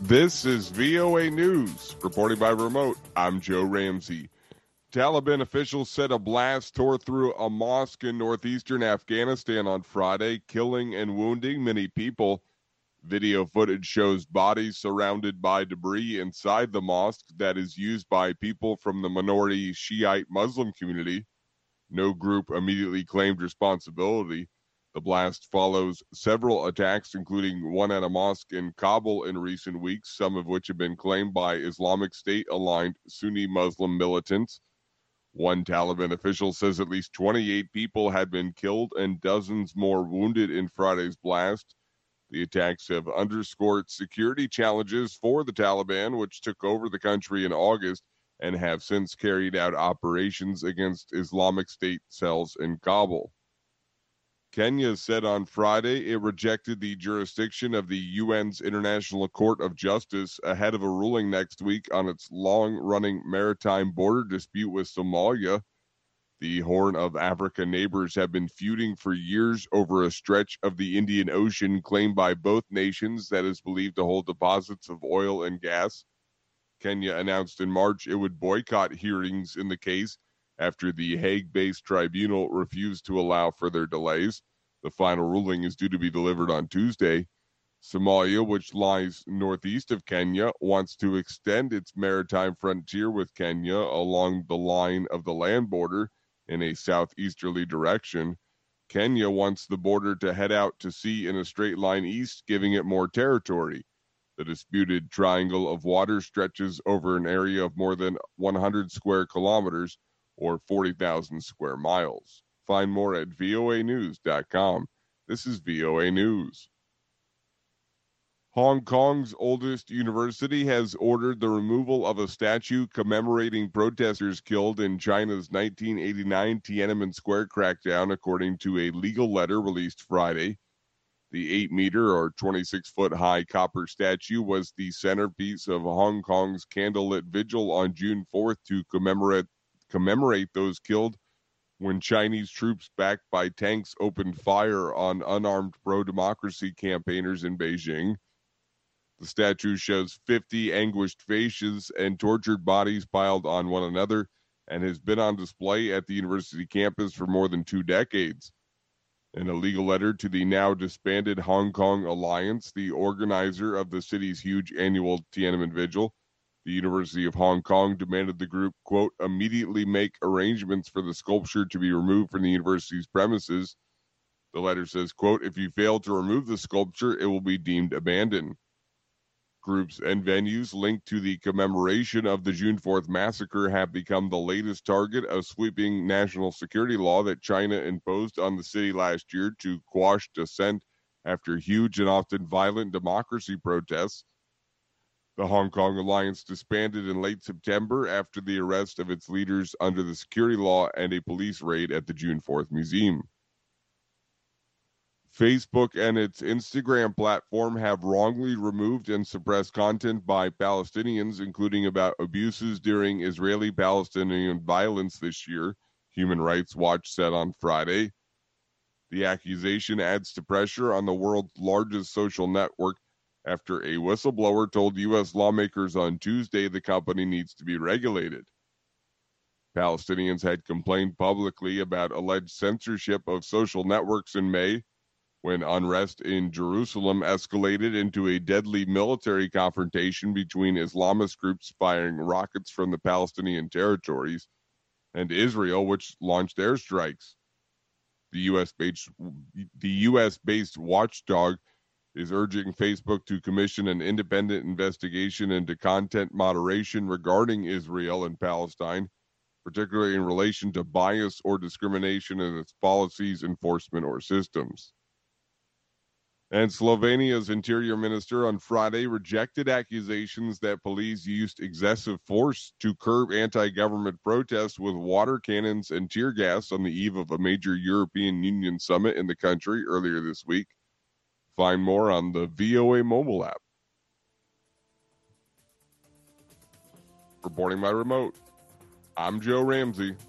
This is VOA News. Reporting by remote, I'm Joe Ramsey. Taliban officials said a blast tore through a mosque in northeastern Afghanistan on Friday, killing and wounding many people. Video footage shows bodies surrounded by debris inside the mosque that is used by people from the minority Shiite Muslim community. No group immediately claimed responsibility. The blast follows several attacks, including one at a mosque in Kabul in recent weeks, some of which have been claimed by Islamic State-aligned Sunni Muslim militants. One Taliban official says at least 28 people had been killed and dozens more wounded in Friday's blast. The attacks have underscored security challenges for the Taliban, which took over the country in August and have since carried out operations against Islamic State cells in Kabul. Kenya said on Friday it rejected the jurisdiction of the UN's International Court of Justice ahead of a ruling next week on its long-running maritime border dispute with Somalia. The Horn of Africa neighbors have been feuding for years over a stretch of the Indian Ocean claimed by both nations that is believed to hold deposits of oil and gas. Kenya announced in March it would boycott hearings in the case after the Hague-based tribunal refused to allow further delays. The final ruling is due to be delivered on Tuesday. Somalia, which lies northeast of Kenya, wants to extend its maritime frontier with Kenya along the line of the land border in a southeasterly direction. Kenya wants the border to head out to sea in a straight line east, giving it more territory. The disputed triangle of water stretches over an area of more than 100 square kilometers, or 40,000 square miles. Find more at voanews.com. This is VOA News. Hong Kong's oldest university has ordered the removal of a statue commemorating protesters killed in China's 1989 Tiananmen Square crackdown, according to a legal letter released Friday. The 8-meter or 26-foot-high copper statue was the centerpiece of Hong Kong's candlelit vigil on June 4th to commemorate those killed when Chinese troops backed by tanks opened fire on unarmed pro-democracy campaigners in Beijing. The statue shows 50 anguished faces and tortured bodies piled on one another and has been on display at the university campus for more than 2 decades. In a legal letter to the now disbanded Hong Kong Alliance, the organizer of the city's huge annual Tiananmen Vigil, the University of Hong Kong demanded the group, quote, immediately make arrangements for the sculpture to be removed from the university's premises. The letter says, quote, if you fail to remove the sculpture, it will be deemed abandoned. Groups and venues linked to the commemoration of the June 4th massacre have become the latest target of sweeping national security law that China imposed on the city last year to quash dissent after huge and often violent democracy protests. The Hong Kong Alliance disbanded in late September after the arrest of its leaders under the security law and a police raid at the June 4th museum. Facebook and its Instagram platform have wrongly removed and suppressed content by Palestinians, including about abuses during Israeli-Palestinian violence this year, Human Rights Watch said on Friday. The accusation adds to pressure on the world's largest social network after a whistleblower told U.S. lawmakers on Tuesday the company needs to be regulated. Palestinians had complained publicly about alleged censorship of social networks in May, when unrest in Jerusalem escalated into a deadly military confrontation between Islamist groups firing rockets from the Palestinian territories and Israel, which launched airstrikes. The U.S.-based watchdog is urging Facebook to commission an independent investigation into content moderation regarding Israel and Palestine, particularly in relation to bias or discrimination in its policies, enforcement, or systems. And Slovenia's interior minister on Friday rejected accusations that police used excessive force to curb anti-government protests with water cannons and tear gas on the eve of a major European Union summit in the country earlier this week. Find more on the VOA mobile app. Reporting by remote, I'm Joe Ramsey.